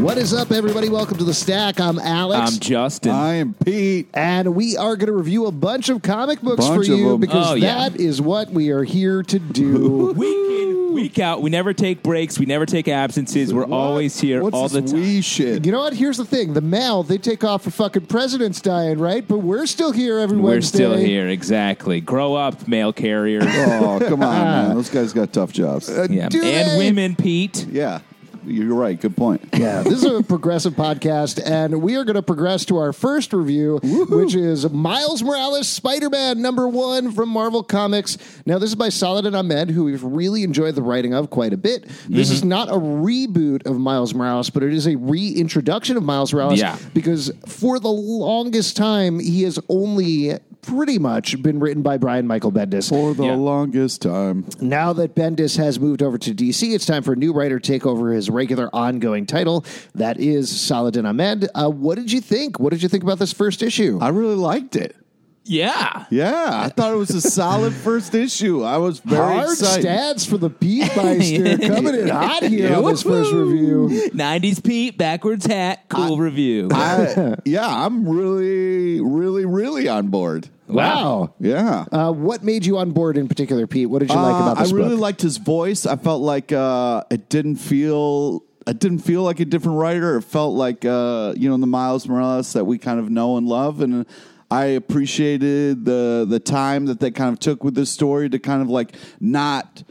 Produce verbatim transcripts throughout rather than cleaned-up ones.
What is up, everybody? Welcome to The Stack. I'm Alex. I'm Justin. I am Pete. And we are going to review a bunch of comic books Bunch for of you them. because Oh, yeah. that is what we are here to do. Week in, week out. We never take breaks. We never take absences. We're What? always here What's all the this time. wee shit? You know what? Here's the thing. The mail, they take off for fucking presidents dying, right? But we're still here every We're Wednesday. still here, exactly. Grow up, mail carriers. Oh, come on, man. Those guys got tough jobs. yeah. do And they? women, Pete. Yeah, you're right. Good point. Yeah, this is a progressive podcast, and we are going to progress to our first review, which is Miles Morales Spider-Man number one from Marvel Comics. Now, this is by Saladin Ahmed, who we've really enjoyed the writing of quite a bit. This Mm-hmm. is not a reboot of Miles Morales, but it is a reintroduction of Miles Morales, Yeah. because for the longest time, he has only pretty much been written by Brian Michael Bendis. For the Yeah. longest time. Now that Bendis has moved over to D C, it's time for a new writer to take over his regular ongoing title. That is Saladin Ahmed. Uh, what did you think? What did you think about this first issue? I really liked it. Yeah. Yeah, I thought it was a solid first issue. I was very Hard excited. stats for the Pete Meister coming in hot here on this first review. nineties Pete, backwards hat, cool review. I, yeah, I'm really, really, really on board. Wow. Yeah. Uh, what made you on board in particular, Pete? What did you like Uh, about this I really book? liked his voice. I felt like uh, it didn't feel. It didn't feel like a different writer. It felt like uh, you know the Miles Morales that we kind of know and love, and I appreciated the the time that they kind of took with this story to kind of like not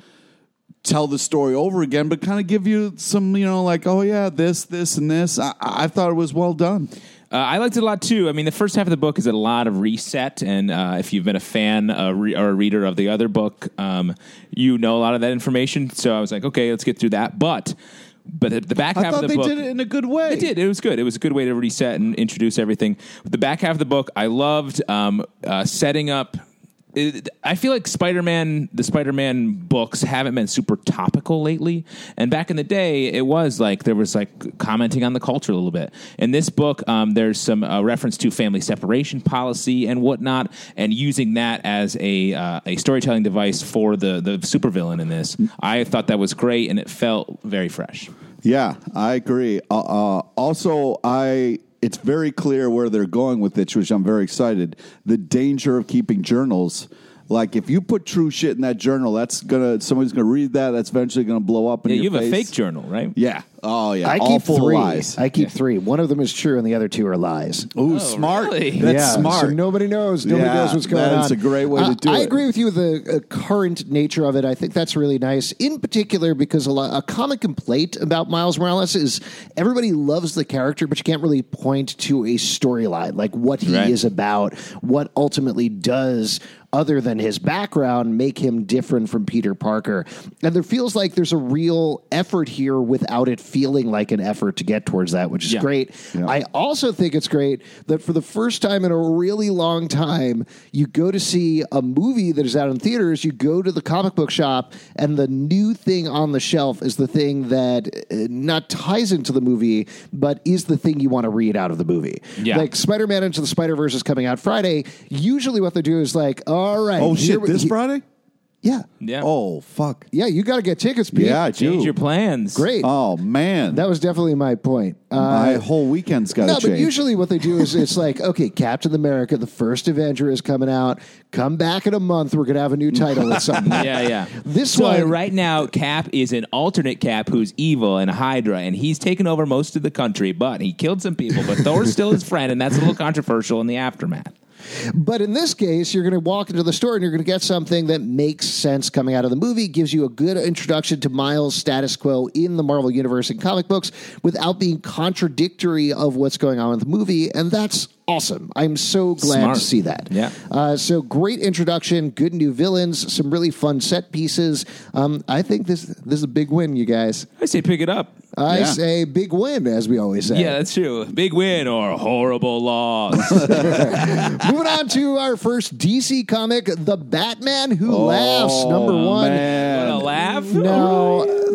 tell the story over again, but kind of give you some, you know, like, oh yeah, this, this, and this. I, I thought it was well done. Uh, I liked it a lot too. I mean, the first half of the book is a lot of reset, and uh, if you've been a fan uh, re- or a reader of the other book, um, you know a lot of that information. So I was like, okay, let's get through that. But but the, the back I half thought of the they book, did it in a good way. It did. It was good. It was a good way to reset and introduce everything. The back half of the book, I loved um, uh, setting up. It, I feel like Spider-Man, the Spider-Man books haven't been super topical lately. And back in the day, it was like there was like commenting on the culture a little bit. In this book, um, there's some uh, reference to family separation policy and whatnot, and using that as a uh, a storytelling device for the the supervillain in this. I thought that was great, and it felt very fresh. Yeah, I agree. Uh, uh, also, I it's very clear where they're going with it, which I'm very excited. The danger of keeping journals. Like, if you put true shit in that journal, that's gonna somebody's gonna read that. That's eventually gonna blow up in Yeah, your you have face. a fake journal, right? Yeah. Oh, yeah. I All keep full of three. lies. I keep three. One of them is true, and the other two are lies. Ooh, Oh, smart. really? That's yeah, smart. So nobody knows. Nobody Yeah, knows what's going on. that's a great way to Uh, do I it. agree with you with the uh, current nature of it. I think that's really nice, in particular because a, lot, a common complaint about Miles Morales is everybody loves the character, but you can't really point to a storyline, like what he Right. is about, what ultimately does, other than his background, make him different from Peter Parker. And there feels like there's a real effort here without it feeling like an effort to get towards that, which is Yeah. great. Yeah. I also think it's great that for the first time in a really long time, you go to see a movie that is out in theaters, you go to the comic book shop, and the new thing on the shelf is the thing that uh, not ties into the movie, but is the thing you want to read out of the movie. Yeah. Like Spider-Man Into the Spider-Verse is coming out Friday. Usually what they do is like, all right. Oh, here shit. we- This he- Friday? Yeah. Yeah. Oh, fuck. Yeah, you got to get tickets, Pete. Yeah, I do. Change your plans. Great. Oh, man. That was definitely my point. Uh, My whole weekend's got to No, change. but usually what they do is it's like, okay, Captain America, the first Avenger is coming out. Come back in a month. We're going to have a new title or something. Yeah, yeah. This so one- right now, Cap is an alternate Cap who's evil and Hydra, and he's taken over most of the country, but he killed some people. But Thor's still his friend, and that's a little controversial in the aftermath. But in this case, you're going to walk into the store and you're going to get something that makes sense coming out of the movie, gives you a good introduction to Miles' status quo in the Marvel Universe and comic books without being contradictory of what's going on in the movie. And that's awesome. I'm so glad Smart. to see that. Yeah. Uh, so great introduction, good new villains, some really fun set pieces. Um, I think this this is a big win, you guys. I say pick it up. I Yeah. say big win, as we always say. Yeah, that's true. Big win or horrible loss. Moving on to our first D C comic, The Batman Who Laughs, number one. Man. Wanna laugh? Now,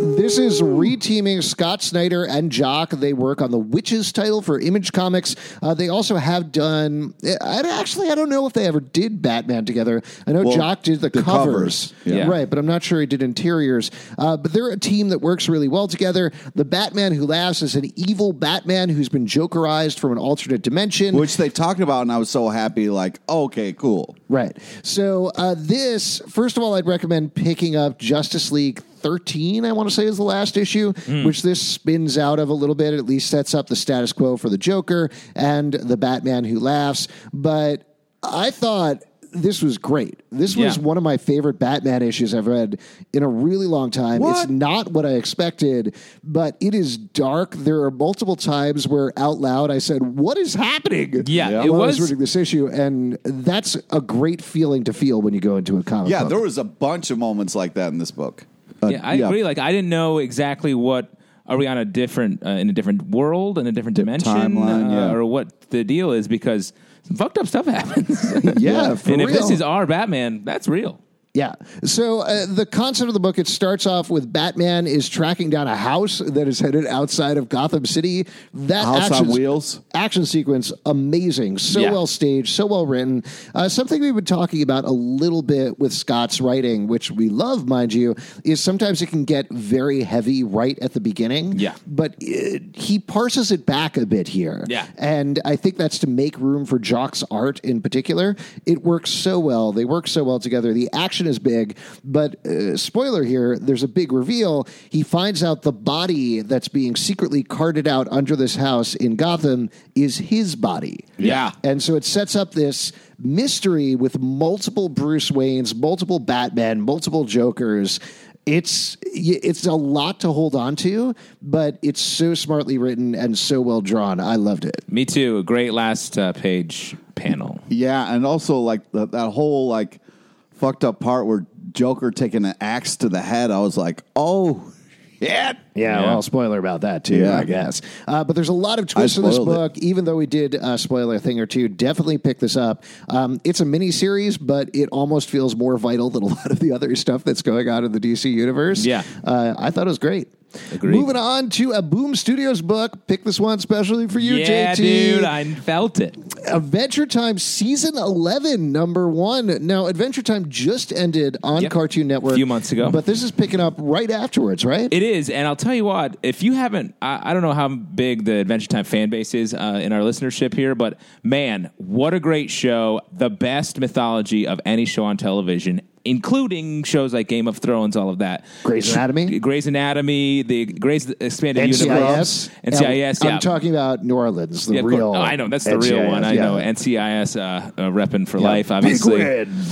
This is reteaming Scott Snyder and Jock. They work on the Witches title for Image Comics. Uh, they also have done. I actually I don't know if they ever did Batman together. I know Well, Jock did the, the covers, covers, yeah. right? But I'm not sure he did interiors. Uh, but they're a team that works really well together. The Batman Who Laughs is an evil Batman who's been Jokerized from an alternate dimension, Which they talked about, and I was so happy. Like, okay, cool. right? So uh, this, first of all, I'd recommend picking up Justice League thirteen, I want to say is the last issue, mm. which this spins out of a little bit. It at least sets up the status quo for the Joker and the Batman Who Laughs. But I thought this was great. This was Yeah. one of my favorite Batman issues I've read in a really long time. What? It's not what I expected, but it is dark. There are multiple times where out loud I said, "What is happening?" Yeah, Yeah. it while I was was. reading this issue, and that's a great feeling to feel when you go into a comic Yeah, book. there was a bunch of moments like that in this book. Uh, Yeah, I agree. Like, I didn't know exactly what are we on a different uh, in a different world in a different dimension, timeline, uh, yeah. or what the deal is because some fucked up stuff happens. Yeah, for and if real. this is our Batman, that's real. Yeah. So uh, the concept of the book, it starts off with Batman is tracking down a house that is headed outside of Gotham City. That House on action, Wheels. action sequence, amazing. So Yeah. well staged, so well written. Uh, something we've been talking about a little bit with Scott's writing, which we love, mind you, is sometimes it can get very heavy right at the beginning. Yeah. But it, he parses it back a bit here. Yeah. And I think that's to make room for Jock's art in particular. It works so well. They work so well together. The action is big, but uh, spoiler here, there's a big reveal. He finds out the body that's being secretly carted out under this house in Gotham is his body. Yeah. And so it sets up this mystery with multiple Bruce Waynes, multiple Batman, multiple Jokers. It's it's a lot to hold on to, but it's so smartly written and so well drawn. I loved it. Me too. A great last uh, page panel. Yeah, and also like the, that whole like fucked up part where Joker taking an axe to the head. I was like, oh shit. Yeah, Yeah. well, spoiler about that too, Yeah. I guess. Uh, but there's a lot of twists in this spoiled it. book. Even though we did uh, spoil a thing or two, definitely pick this up. Um, it's a mini series, but it almost feels more vital than a lot of the other stuff that's going on in the D C universe. Yeah. uh, I thought it was great. Agreed. Moving on to a Boom Studios book. Pick this one specially for you, Yeah, J T. dude, I felt it. Adventure Time Season eleven, number one. Now, Adventure Time just ended on Yep. Cartoon Network A few months ago. but this is picking up right afterwards, right? It is, and I'll tell you what. If you haven't, I, I don't know how big the Adventure Time fan base is uh, in our listenership here, but man, what a great show! The best mythology of any show on television, including shows like Game of Thrones, all of that. Grey's Anatomy? Grey's Anatomy, the Grey's Expanded N C I Universe, S. N C I S. Yeah, I'm talking about New Orleans, the Yeah, of course. real. Oh, I know that's the N C I S, real one. I yeah. know N C I S uh, uh, repping for Yeah. life, obviously. Big win.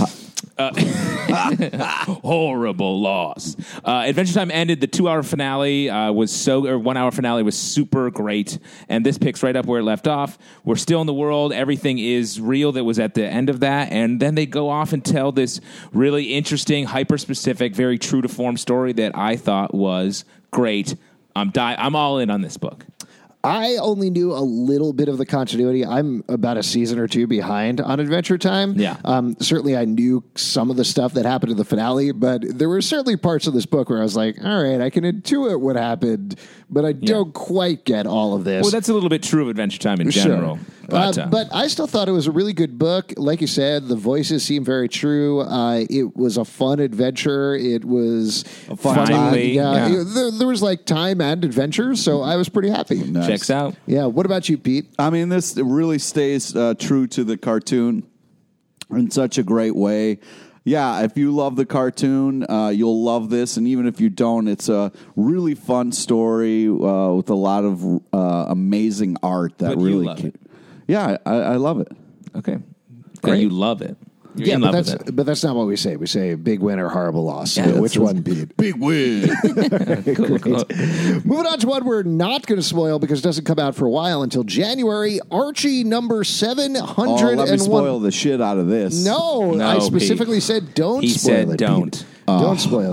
Horrible loss. Uh, Adventure Time ended. The two-hour finale uh, was so, or one-hour finale was super great, and this picks right up where it left off. We're still in the world. Everything is real that was at the end of that, and then they go off and tell this really interesting, hyper-specific, very true-to-form story that I thought was great. I'm di- I'm all in on this book. I only knew a little bit of the continuity. I'm about a season or two behind on Adventure Time. Yeah. Um, certainly, I knew some of the stuff that happened in the finale, but there were certainly parts of this book where I was like, all right, I can intuit what happened, but I don't quite get all of this. Well, that's a little bit true of Adventure Time in Sure. general. But, uh, uh, but I still thought it was a really good book. Like you said, the voices seem very true. Uh, it was a fun adventure. It was A fun fun. time. Yeah, Yeah. It- there, there was like time and adventure, so I was pretty happy. Nice. checks out. Yeah. What about you, Pete? I mean, this really stays uh, true to the cartoon in such a great way. Yeah, if you love the cartoon, uh, you'll love this. And even if you don't, it's a really fun story uh, with a lot of uh, amazing art that But you really. love ca- it. Yeah, I, I love it. Okay. Great. And you love it. You're yeah, in but love that's with it. but that's not what we say. We say big win or horrible loss. Yeah, So that's- which one, Pete? Big win. Cool, cool. Moving on to one we're not going to spoil because it doesn't come out for a while until January. Archie number seven oh, hundred let me and spoil one. the shit out of this. No, No, I Pete. specifically said don't He spoil said it. don't. Pete. Don't spoil it.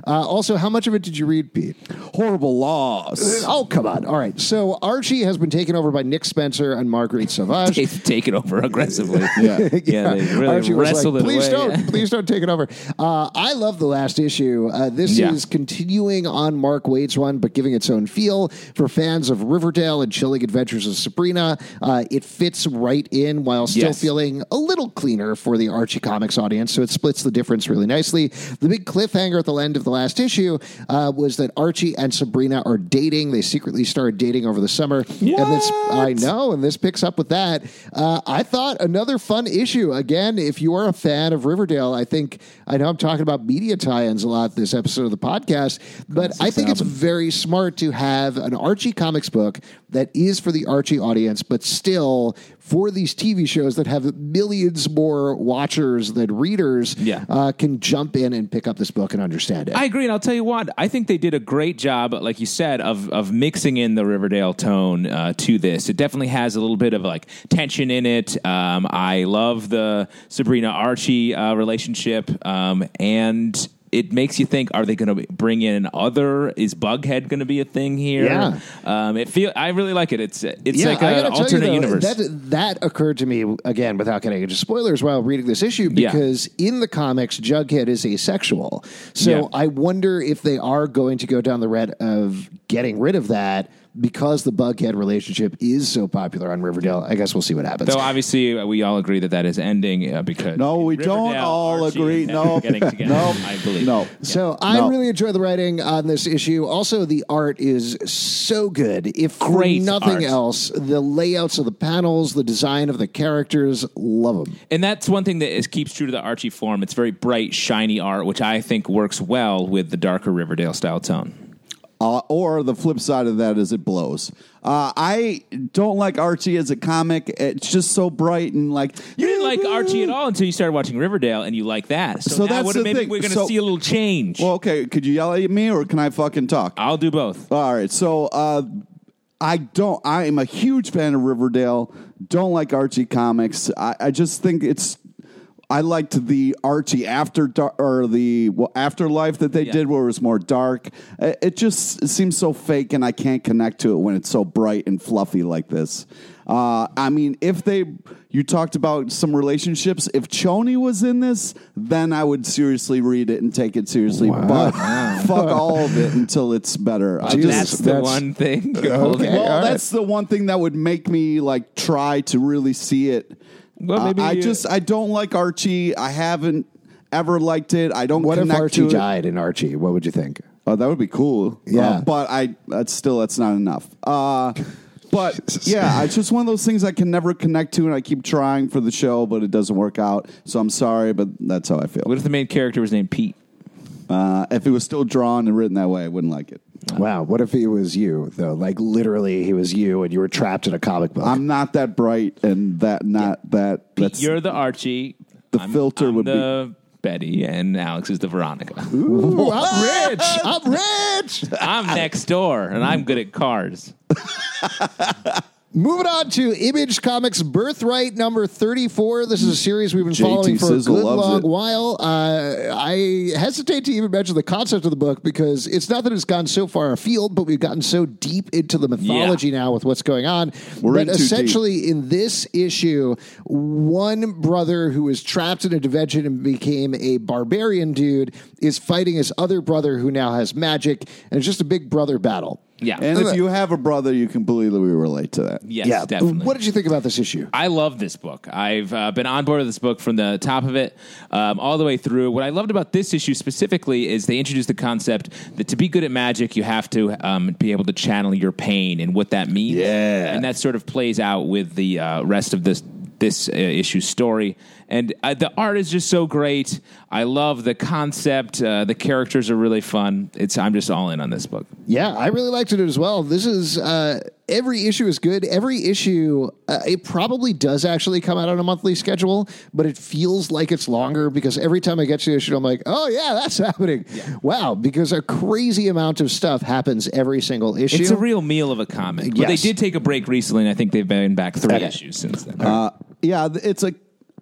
Uh, also, how much of it did you read, Pete? Horrible loss. Oh, come on. All right. So Archie has been taken over by Nick Spencer and Marguerite Sauvage. They've taken over aggressively. Yeah. yeah, they really Archie was wrestled like, it please away. don't, please don't take it over. Uh, I love the last issue. Uh, this Yeah. is continuing on Mark Waid's one, but giving its own feel for fans of Riverdale and Chilling Adventures of Sabrina. Uh, it fits right in while still Yes. feeling a little cleaner for the Archie Comics audience, so it splits the difference really nicely. The big cliffhanger at the end of the last issue uh, was that Archie and Sabrina are dating. They secretly started dating over the summer. And this, I know, and this picks up with that. Uh, I thought another fun issue. Again, if you are a fan of Riverdale, I think, I know I'm talking about media tie-ins a lot this episode of the podcast, but I think it's very smart to have an Archie Comics book that is for the Archie audience, but still for these T V shows that have millions more watchers than readers, Yeah. uh, can jump in and pick up this book and understand it. I agree, and I'll tell you what. I think they did a great job, like you said, of of mixing in the Riverdale tone uh, to this. It definitely has a little bit of like tension in it. Um, I love the Sabrina Archie uh, relationship, um, and it makes you think: are they going to bring in other? Is Bughead going to be a thing here? Yeah. Um, it feel. I really like it. It's it's Yeah, like I an gotta tell you, alternate though, universe. That, that occurred to me, again, without getting into spoilers while reading this issue, Yeah. because in the comics, Jughead is asexual. So Yeah. I wonder if they are going to go down the route of getting rid of that because the Bughead relationship is so popular on Riverdale. I guess we'll see what happens. Though obviously uh, we all agree that that is ending uh, because No, we Riverdale, don't all Archie, agree. and them No. getting together. No. I believe. No. So I No. really enjoy the writing on this issue. Also, the art is so good. If for Great nothing art. else, the layouts of the panels, the design of the characters, love them. And that's one thing that is, keeps true to the Archie form. It's very bright, shiny art, which I think works well with the darker Riverdale style tone. Uh, or the flip side of that is it blows. Uh, I don't like Archie as a comic. It's just so bright and like You didn't like Archie at all until you started watching Riverdale, and you like that. So, So now that's what- the maybe thing. we're going to So- see a little change. Well, okay. Could you yell at me or can I fucking talk? I'll do both. All right. So uh, I don't. I am a huge fan of Riverdale. Don't like Archie comics. I, I just think it's. I liked the Archie after dar- or the well, afterlife that they Yeah. did, where it was more dark. It, it just seems so fake, and I can't connect to it when it's so bright and fluffy like this. Uh, I mean, if they, you talked about some relationships. If Choni was in this, then I would seriously read it and take it seriously. But fuck all of it until it's better. I just- that's the that's- one thing. you're Okay. holding. well, all right. that's the one thing that would make me like try to really see it. Well, Uh, maybe I you- just I don't like Archie. I haven't ever liked it. I don't What if connect Archie to it. died in Archie? What would you think? Oh, that would be cool. Yeah. Uh, but I that's still that's not enough. Uh, but yeah, it's just one of those things I can never connect to, and I keep trying for the show, but it doesn't work out. So I'm sorry, but that's how I feel. What if the main character was named Pete? Uh, if it was still drawn and written that way, I wouldn't like it. Wow, what if it was you, though? Like, literally, he was you, and you were trapped in a comic book. I'm not that bright, and that not that. That's You're the Archie. The I'm, filter I'm would be- the Betty, and Alex is the Veronica. Ooh, I'm rich! I'm rich! I'm next door, and I'm good at cars. Moving on to Image Comics Birthright number thirty-four. This is a series we've been J T following for Sizzle a good loves long it. while. Uh, I hesitate to even mention the concept of the book because it's not that it's gone so far afield, but we've gotten so deep into the mythology now with what's going on. We're but in too essentially, in this issue, one brother who was trapped in a dimension and became a barbarian dude is fighting his other brother who now has magic, and it's just a big brother battle. Yeah. And if you have a brother, you completely relate to that. Yes, yeah, definitely. What did you think about this issue? I love this book. I've uh, been on board with this book from the top of it um, all the way through. What I loved about this issue specifically is they introduced the concept that to be good at magic, you have to um, be able to channel your pain and what that means. Yeah. And that sort of plays out with the uh, rest of this this uh, issue's story. And uh, the art is just so great. I love the concept. Uh, the characters are really fun. It's I'm just all in on this book. Yeah, I really liked it as well. This is uh, every issue is good. Every issue, uh, it probably does actually come out on a monthly schedule, but it feels like it's longer because every time I get to the issue, I'm like, oh yeah, that's happening. Wow, because a crazy amount of stuff happens every single issue. It's a real meal of a comic. But Yes. they did take a break recently, and I think they've been back three Okay. issues since then. Uh, yeah, it's a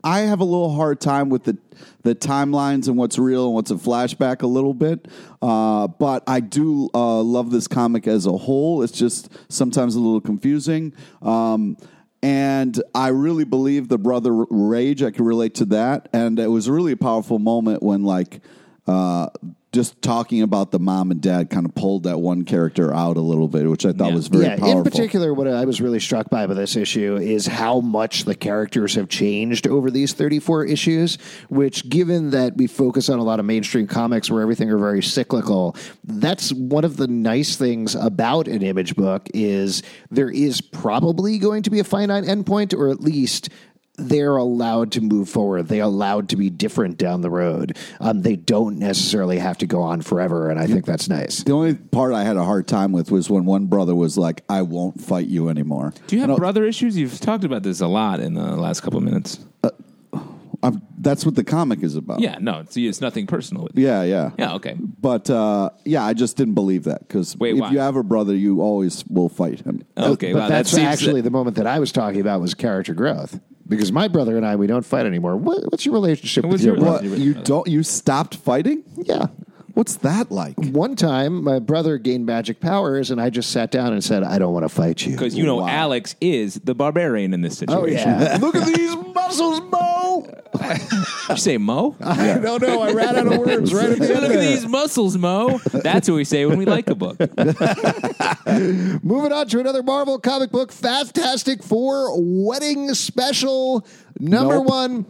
I have a little hard time with the the timelines and what's real and what's a flashback a little bit. Uh, but I do uh, love this comic as a whole. It's just sometimes a little confusing. Um, and I really believe the brother rage. I can relate to that. And it was really a powerful moment when, like, uh, just talking about the mom and dad kind of pulled that one character out a little bit, which I thought Yeah. was very yeah, powerful. in particular, what I was really struck by with this issue is how much the characters have changed over these thirty-four issues, which, given that we focus on a lot of mainstream comics where everything are very cyclical, that's one of the nice things about an Image book is there is probably going to be a finite endpoint, or at least they're allowed to move forward. They're allowed to be different down the road. Um, they don't necessarily have to go on forever, and I think that's nice. The only part I had a hard time with was when one brother was like, I won't fight you anymore. Do you I have don't- brother issues? You've talked about this a lot in the last couple of minutes. I'm, that's what the comic is about. Yeah, no, it's, it's nothing personal. Yeah, yeah. Yeah, okay. But, uh, yeah, I just didn't believe that because Wait, if why? you have a brother, you always will fight him. Okay, but well, that's that seems actually the moment that I was talking about was character growth. Because my brother and I, we don't fight anymore. What, what's your relationship What's with your your- brother? What? You don't? You stopped fighting? Yeah. What's that like? One time, my brother gained magic powers, and I just sat down and said, I don't want to fight you. because you know Wow. Alex is the barbarian in this situation. Oh, yeah. Look at these muscles, Mo! Did you say Mo? I don't know. I ran out of words right at the end Look at there. these muscles, Mo. That's what we say when we like a book. Moving on to another Marvel comic book, Fantastic Four Wedding Special, number Nope. one.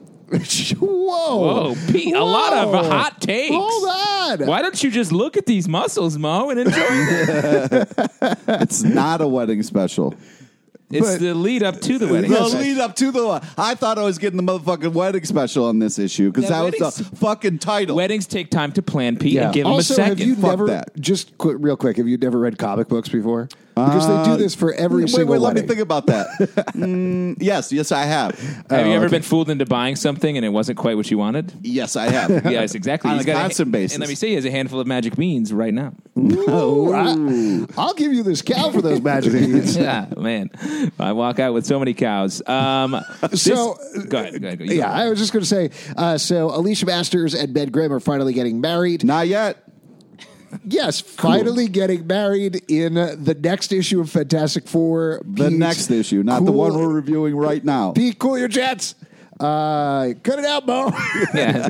Whoa. Whoa, Pete, a lot of Whoa. hot takes. Hold on. Why don't you just look at these muscles, Mo, and enjoy them? It's not a wedding special. It's But- the lead up to the wedding. The lead up to the. I thought I was getting the motherfucking wedding special on this issue because Yeah, that was the weddings- fucking title. Weddings take time to plan, Pete, and give them a Also, second. have you Fuck never, that. just qu- real quick, have you never read comic books before? Because they do this for every wait, single wait, let me wedding. think about that. mm, yes, yes, I have. Have you Oh, ever okay. been fooled into buying something and it wasn't quite what you wanted? Yes, I have. Yes, exactly. On He's a got constant basis. And let me say, he has a handful of magic beans right now. Oh, I, I'll give you this cow for those magic beans. Yeah, man. I walk out with so many cows. Um, this- So- go ahead. Go ahead go, you Yeah, go. I was just going to say, uh, so Alicia Masters and Ben Grimm are finally getting married. Not yet. Yes, finally getting married in uh, the next issue of Fantastic Four. The Pete, next issue, not the cool- one we're reviewing right now. Pete, cool your jets. Uh, cut it out, Mo. Yeah.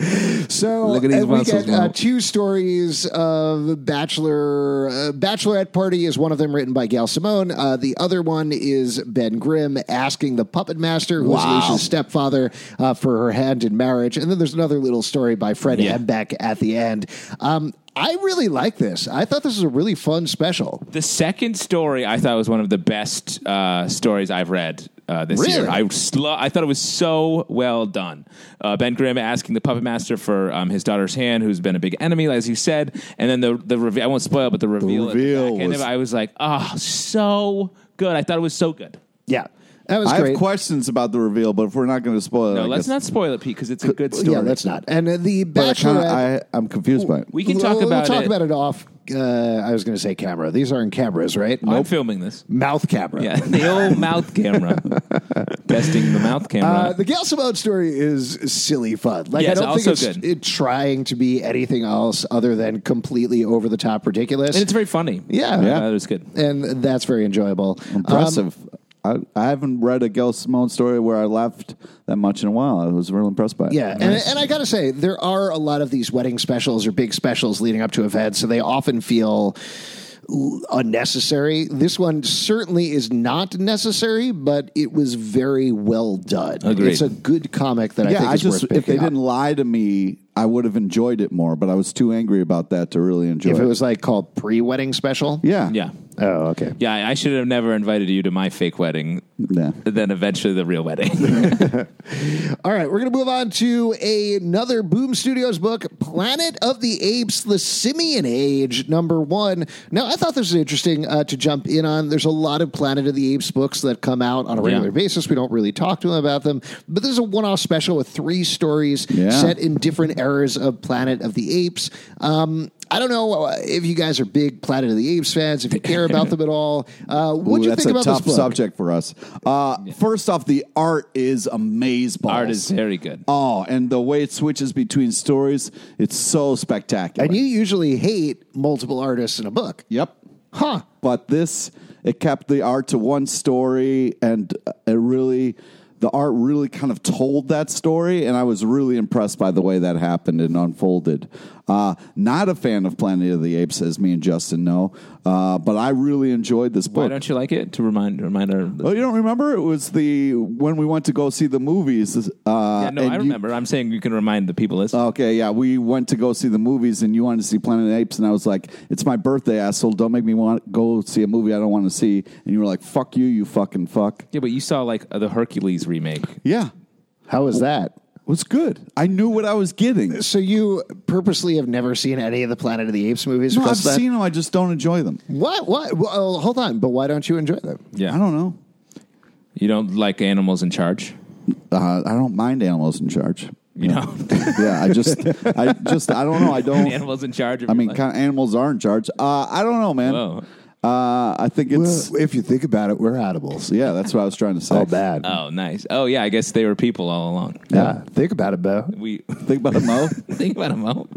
So Look at these and we muscles, get uh, Mo. two stories of Bachelor uh, Bachelorette Party is one of them written by Gail Simone. Uh, the other one is Ben Grimm asking the puppet master, who is Wow. Alicia's stepfather, uh, for her hand in marriage. And then there's another little story by Fred Yeah. Hembeck at the end. Um, I really like this. I thought this was a really fun special. The second story I thought was one of the best uh, stories I've read uh, this Really? year. I, sl- I thought it was so well done. Uh, Ben Grimm asking the puppet master for um, his daughter's hand, who's been a big enemy, as you said, and then the the reveal. I won't spoil, but the reveal. at the reveal back end was- of it, I was like, oh, so good. I thought it was so good. Yeah, that was I great. have questions about the reveal, but if we're not going to spoil it, No, I let's guess- not spoil it, Pete, because it's a good story. yeah, let's not. And uh, the But I Bachelorette. kinda, I, I'm confused by it. We can talk we'll, about we'll talk it. about it off. Uh, I was going to say camera. These aren't cameras, right? I'm filming this. Mouth camera. Yeah, the old mouth camera. Testing the mouth camera. Uh, the Gail Simone story is silly fun. Like Yes, I don't also think it's good. it trying to be anything else other than completely over the top ridiculous. and it's very funny. Yeah. Uh, Yeah. that was good. and that's very enjoyable. Impressive. Um, I, I haven't read a Gail Simone story where I laughed that much in a while. I was real impressed by it. yeah, and, and I got to say, there are a lot of these wedding specials or big specials leading up to events, so they often feel l- unnecessary. This one certainly is not necessary, but it was very well done. Agreed. It's a good comic that I Yeah, think I is just worth if they picking up. didn't lie to me, I would have enjoyed it more. But I was too angry about that to really enjoy If it. it was like called pre-wedding special, yeah, Yeah. Oh, okay. Yeah, I I should have never invited you to my fake wedding, yeah. then eventually the real wedding. All right, we're going to move on to another Boom Studios book, Planet of the Apes, The Simian Age, number one. Now, I thought this was interesting uh, to jump in on. There's a lot of Planet of the Apes books that come out on a regular Yeah. basis. We don't really talk to them about them, but this is a one-off special with three stories Yeah. set in different eras of Planet of the Apes. Um, I don't know if you guys are big Planet of the Apes fans, if you care about them at all. Uh, what do you That's think a about tough this book? subject for us. Uh, First off, the art is amazeballs. Art is very good. Oh, and the way it switches between stories, it's so spectacular. And you usually hate multiple artists in a book. Yep. Huh. But this, it kept the art to one story, and it really, the art really kind of told that story, and I was really impressed by the way that happened and unfolded. Uh, not a fan of Planet of the Apes, as me and Justin know, uh, but I really enjoyed this book. Why don't you like it? To remind remind our. Oh, you don't remember? It was the when we went to go see the movies. Uh, yeah, no, and I you- remember. I'm saying you can remind the people listening. Okay, yeah, we went to go see the movies, and you wanted to see Planet of the Apes, and I was like, "It's my birthday, asshole! Don't make me want to go see a movie I don't want to see." And you were like, "Fuck you, you fucking fuck." Yeah, but you saw like uh, the Hercules remake. Yeah, How was that? it was good. I knew what I was getting. So you purposely have never seen any of the Planet of the Apes movies? No, I've because of that? seen them. I just don't enjoy them. What? What? Well, hold on. But why don't you enjoy them? Yeah, I don't know. You don't like animals in charge. Uh, I don't mind animals in charge. You know, Yeah, I just, I just, I don't know. I don't. animals in charge. Of I your mean, life. kind of animals are in charge. Uh, I don't know, man. Whoa. Uh, I think it's if you think about it, we're animals. yeah. That's what I was trying to say. Oh, bad. Oh, nice. Oh, yeah. I guess they were people all along. Yeah. Think about it, Bo. We Think about it, Mo. think about them all.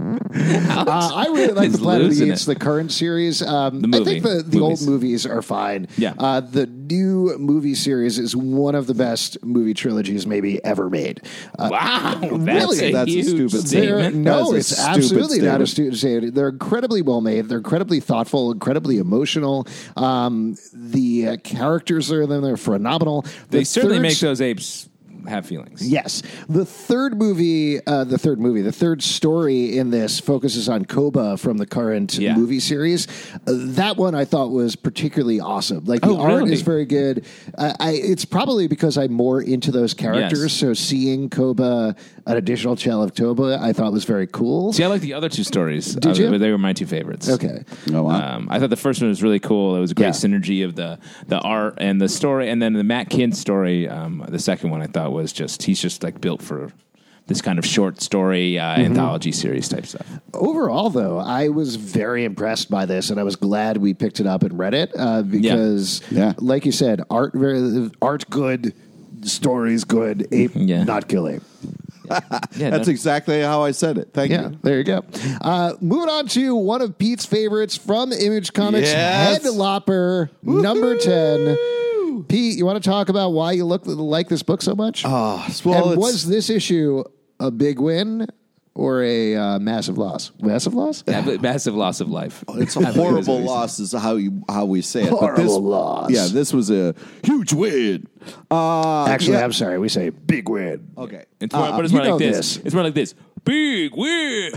Uh, I really like He's the Planet of the losing Apes, it. the current series. Um, The I think movie. the, the old Movies. movies are fine. Yeah. Uh, the new movie series is one of the best movie trilogies maybe ever made. Uh, Wow, that's Really? a That's a huge stupid They're- statement. no, That is a it's stupid absolutely not a statement. student statement. They're incredibly well made. They're incredibly thoughtful, incredibly emotional. Um, the uh, characters are in them. They're phenomenal. They The certainly third- make those apes have feelings. Yes. The third movie, uh, the third movie, the third story in this focuses on Koba from the current Yeah. movie series. Uh, that one I thought was particularly awesome. Like the Oh, art really? is very good. Uh, I, it's probably because I'm more into those characters. Yes. So seeing Koba, an additional shell of Koba, I thought was very cool. See, I like the other two stories. Did Uh, you? but They were my two favorites. Okay. Oh, wow. Um, I thought the first one was really cool. It was a great Yeah. synergy of the the art and the story, and then the Matt Kinn story. Um, the second one I thought was just he's just like built for this kind of short story uh, Mm-hmm. anthology series type stuff. Overall, though, I was very impressed by this, and I was glad we picked it up and read it uh, because, Yeah. like you said, art very art good, stories good, ape Yeah. not kill ape. Yeah, That's no- exactly how I said it. Thank Yeah, you. there you go. Uh, moving on to one of Pete's favorites from Image Comics, Yes. Head Lopper, number ten. Pete, you want to talk about why you look like this book so much? Oh, well, and it's- was this issue a big win or a uh, massive loss? Massive loss? Yeah, but massive loss of life. It's a I think it was horrible amazing. loss, is how you how we say it. Horrible but this, loss. Yeah, this was a huge win. Uh, Actually, yeah. I'm sorry. We say big win. Okay. It's more, Uh, but it's you more like know this. this. It's more like this. Big win.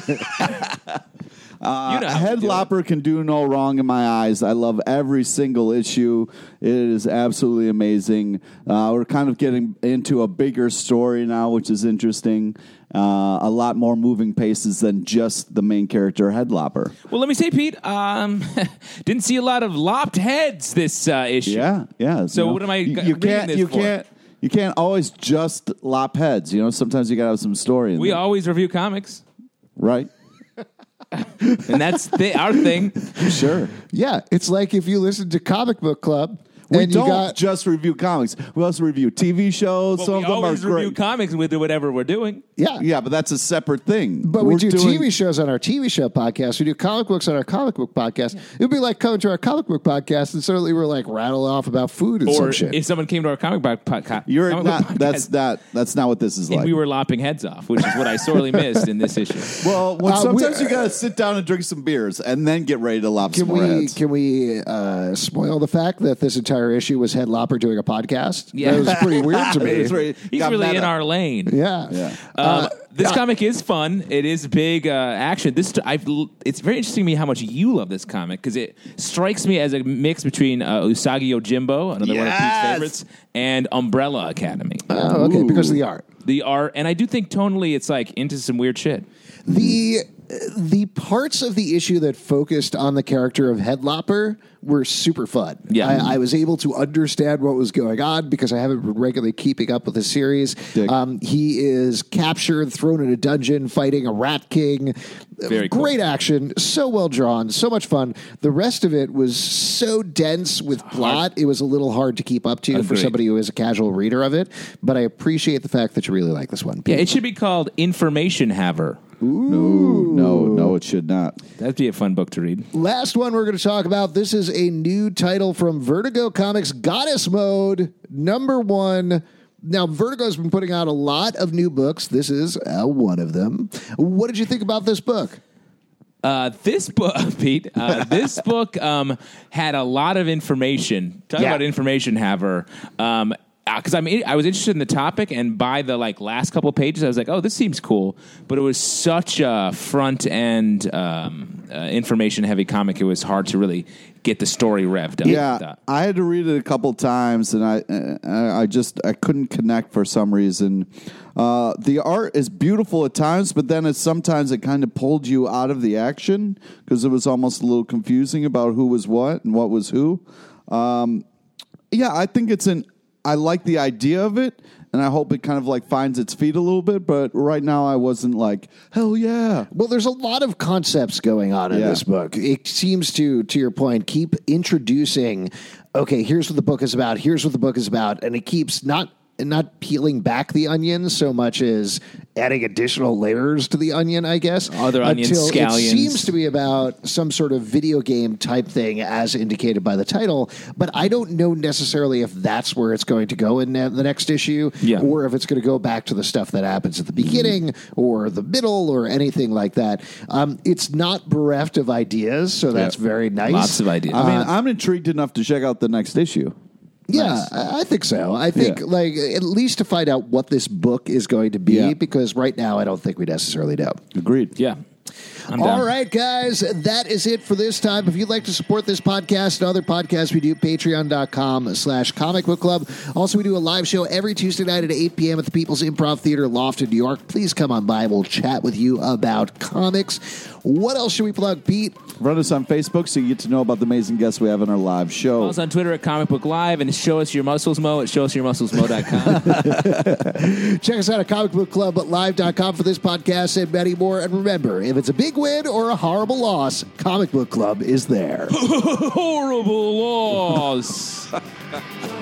Uh, You know how Head we do it. Lopper can do no wrong in my eyes. I love every single issue. It is absolutely amazing. Uh, we're kind of getting into a bigger story now, which is interesting. Uh, a lot more moving paces than just the main character, Head Lopper. Well, let me say, Pete, um, didn't see a lot of lopped heads this uh, issue. Yeah, yeah. So you know, what am I You, g- you reading can't. this You for? can't. You can't always just lop heads. You know, sometimes you got to have some story. In We there, always review comics, right? and that's the, our thing. Sure. Yeah, it's like if you listen to Comic Book Club We and don't you got just review comics. We also review T V shows. Well, Some we of them are always review great. comics with whatever we're doing. yeah. Yeah, but that's a separate thing. But we We're do doing- T V shows on our T V show podcast. We do comic books on our comic book podcast. It would be like coming to our comic book podcast and suddenly we're like rattling off about food and Or some shit. if someone came to our comic book podcast, You're comic book not. podcast, That's not. That's not what this is and like. we were lopping heads off, which is what I sorely missed in this issue. well, when Uh, sometimes we- you gotta sit down and drink some beers and then get ready to lop Can some more we heads. can we uh, spoil the fact that this entire issue was Head Lopper doing a podcast? Yeah. That was pretty weird to me. It's very- He's got really meta. in our lane. Yeah. Yeah. Um, this uh, comic is fun. It is big uh, action. This I've, it's very interesting to me how much you love this comic because it strikes me as a mix between uh, Usagi Yojimbo, another one of Pete's Yes! favorites, and Umbrella Academy. Oh, okay, Ooh. because of the art. The art, and I do think tonally it's like into some weird shit. The the parts of the issue that focused on the character of Headlopper were super fun. Yeah. I, I was able to understand what was going on because I haven't been regularly keeping up with the series. Um, he is captured, thrown in a dungeon, fighting a Rat King. Very cool. Great action, so well drawn, so much fun. The rest of it was so dense with plot, it was a little hard to keep up to for Agreed. somebody who is a casual reader of it. But I appreciate the fact that you really like this one. Yeah, it should be called Information Haver. No, no, no, it should not. That'd be a fun book to read. Last one we're going to talk about. This is a new title from Vertigo Comics, Goddess Mode, number one. Now, Vertigo's been putting out a lot of new books. This is uh, one of them. What did you think about this book? Uh, this book, Pete, uh, this book um, had a lot of information. Talk Yeah. about Information Haver. Um, because I'm I was interested in the topic, and by the like last couple of pages, I was like, "Oh, this seems cool." But it was such a front end um, uh, information heavy comic; it was hard to really get the story revved up. Yeah, I had to read it a couple times, and I, uh, I just I couldn't connect for some reason. Uh, the art is beautiful at times, but then it sometimes it kind of pulled you out of the action because it was almost a little confusing about who was what and what was who. Um, yeah, I think it's an. I like the idea of it, and I hope it kind of like finds its feet a little bit. But right now, I wasn't like, hell yeah. Well, there's a lot of concepts going on in Yeah. this book. It seems to, to your point, keep introducing, okay, here's what the book is about, here's what the book is about, and it keeps not not peeling back the onion so much as adding additional layers to the onion, I guess. Other onions, until scallions. It seems to be about some sort of video game type thing as indicated by the title, but I don't know necessarily if that's where it's going to go in the next issue, Yeah. or if it's going to go back to the stuff that happens at the beginning or the middle or anything like that. Um, it's not bereft of ideas, so that's very nice. Lots of ideas. I mean, I'm intrigued enough to check out the next issue. Yeah, Nice. I I think so. I think, Yeah. like, at least to find out what this book is going to be, Yeah. because right now I don't think we necessarily know. Agreed. yeah. I'm All down. right, guys, that is it for this time. If you'd like to support this podcast and other podcasts we do, patreon.com slash comic book club. Also, we do a live show every Tuesday night at eight p.m. at the People's Improv Theater Loft in New York. Please come on by. We'll chat with you about comics. What else should we plug, Pete? Run us on Facebook so you get to know about the amazing guests we have in our live show. Follow us on Twitter at Comic Book Live, and show us your muscles mo at show us your muscles mo dot com. Check us out at comic book club live dot com for this podcast and many more. And remember, if it's a big win or a horrible loss, Comic Book Club is there. Horrible loss.